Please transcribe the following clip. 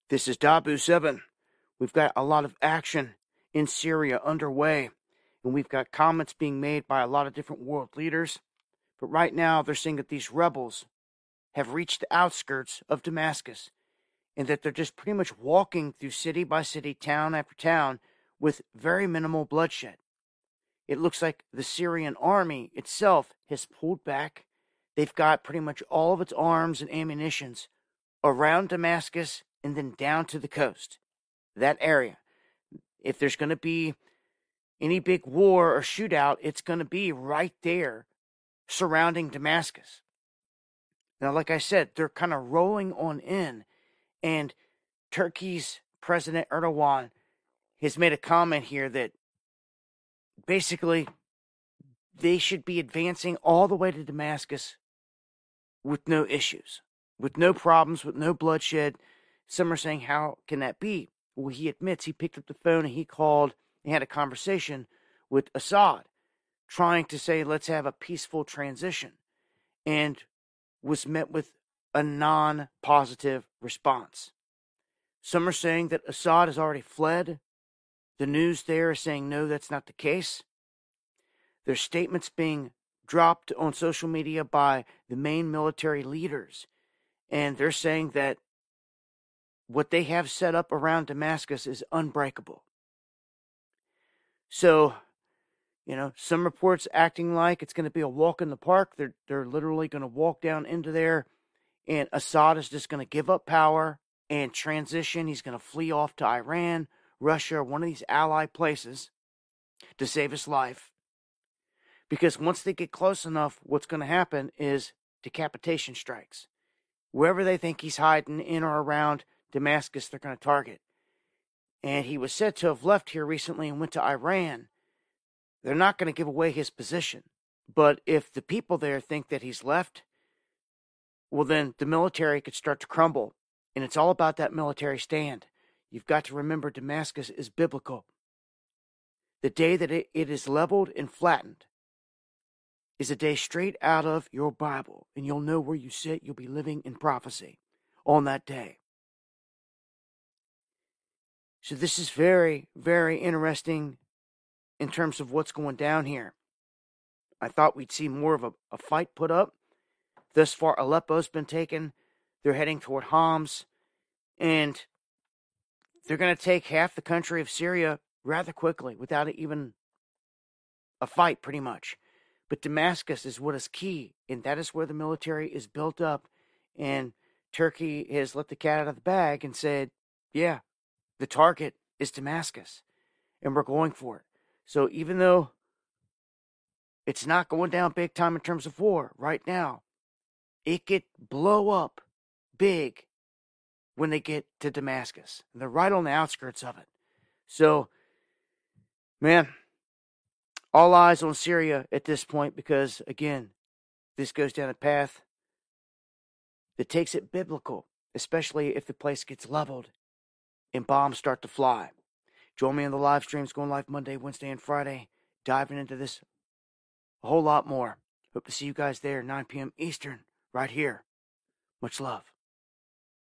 This is Dabu 7. We've got a lot of action in Syria underway, and we've got comments being made by a lot of different world leaders. But right now, they're saying that these rebels have reached the outskirts of Damascus, and that they're just pretty much walking through city by city, town after town, with very minimal bloodshed. It looks like the Syrian army itself has pulled back. They've got pretty much all of its arms and ammunitions around Damascus and then down to the coast. That area. If there's going to be any big war or shootout, it's going to be right there surrounding Damascus. Now, like I said, they're kind of rolling on in, and Turkey's President Erdogan has made a comment here that basically they should be advancing all the way to Damascus with no issues, with no problems, with no bloodshed. Some are saying, how can that be? Well, he admits he picked up the phone and he called and had a conversation with Assad, trying to say, let's have a peaceful transition, and was met with a non-positive response. Some are saying that Assad has already fled. The news there is saying, no, that's not the case. There's statements being dropped on social media by the main military leaders, and they're saying that what they have set up around Damascus is unbreakable. So, some reports acting like it's going to be a walk in the park. They're literally going to walk down into there, and Assad is just going to give up power and transition. He's going to flee off to Iran, Russia, or one of these allied places to save his life. Because once they get close enough, what's going to happen is decapitation strikes. Wherever they think he's hiding in or around Damascus, they're going to target. And he was said to have left here recently and went to Iran. They're not going to give away his position. But if the people there think that he's left, well, then the military could start to crumble. And it's all about that military stand. You've got to remember Damascus is biblical. The day that it is leveled and flattened is a day straight out of your Bible. And you'll know where you sit. You'll be living in prophecy on that day. So this is very, very interesting in terms of what's going down here. I thought we'd see more of a fight put up. Thus far, Aleppo's been taken. They're heading toward Homs. And they're going to take half the country of Syria rather quickly without even a fight, pretty much. But Damascus is what is key, and that is where the military is built up. And Turkey has let the cat out of the bag and said, yeah, the target is Damascus, and we're going for it. So even though it's not going down big time in terms of war right now, it could blow up big when they get to Damascus. And they're right on the outskirts of it. So, man, all eyes on Syria at this point because, again, this goes down a path that takes it biblical, especially if the place gets leveled and bombs start to fly. Join me on the live streams going live Monday, Wednesday, and Friday, diving into this a whole lot more. Hope to see you guys there, 9 p.m. Eastern, right here. Much love.